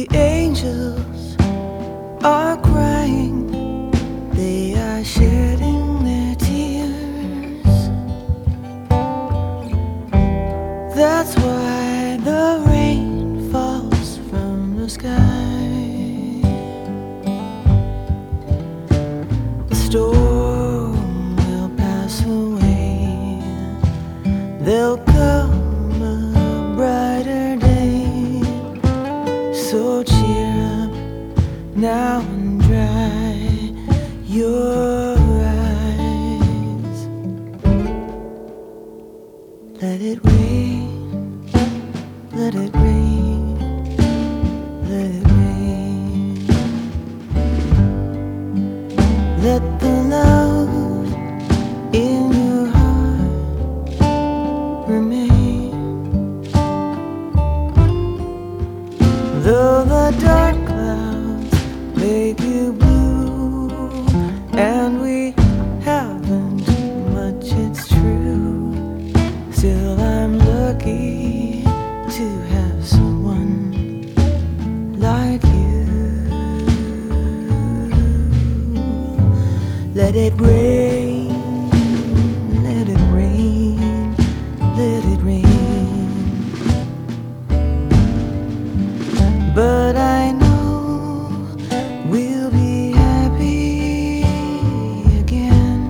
The angels are crying, they are shedding their tears. That's why the rain falls from the sky. The storm will pass away, there'll come a brighter day. So cheer up now and dry your eyes. Let it rain, let it rain, let it rain. Let the love in your heart remain. Though the dark clouds make you blue, and we haven't much, it's true, still I'm lucky to have someone like you. Let it rain, let it rain, let it rain. But I know we'll be happy again.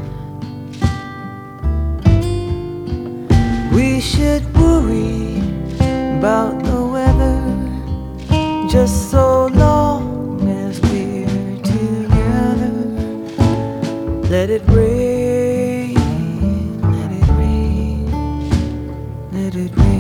We should worry about the weather just so long as we're together. Let it rain, let it rain, let it rain.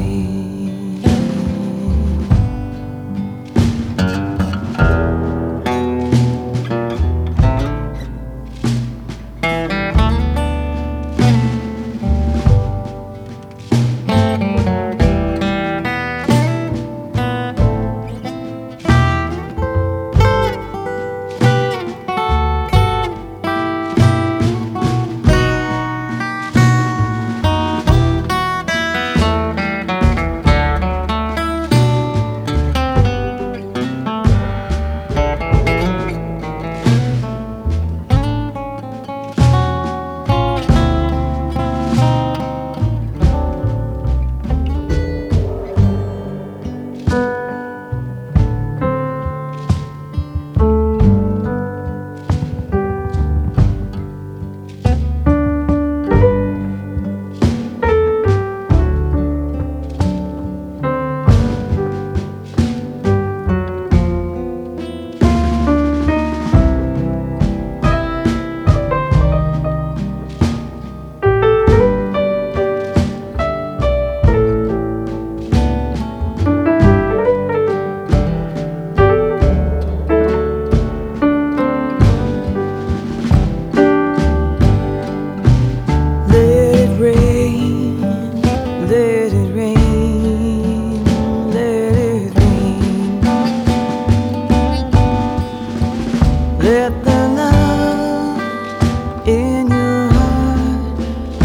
Let the love in your heart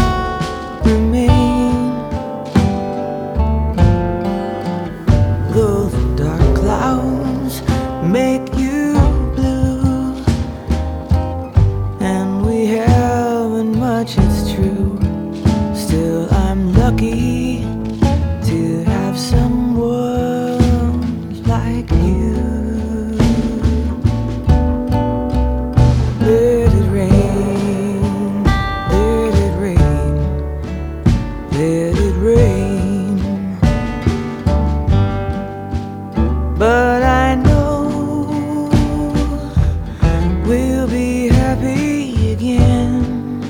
remain. Though the dark clouds make you blue, and we haven't much, it's true, still I'm lucky to have someone like you. Let it rain, let it rain, let it rain. But I know we'll be happy again.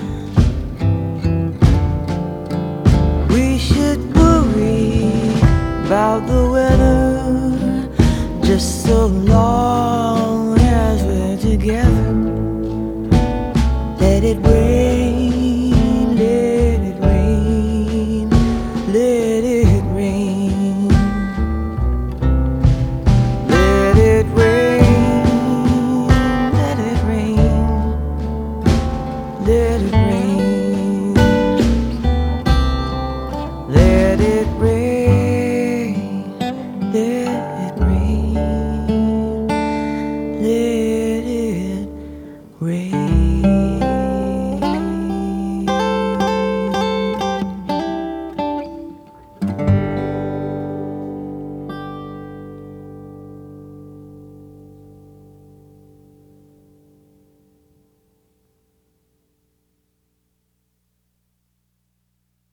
We should worry about the weather just so long as we're together. Let it rain, let it rain, let it rain. Let it rain, let it rain, let it rain.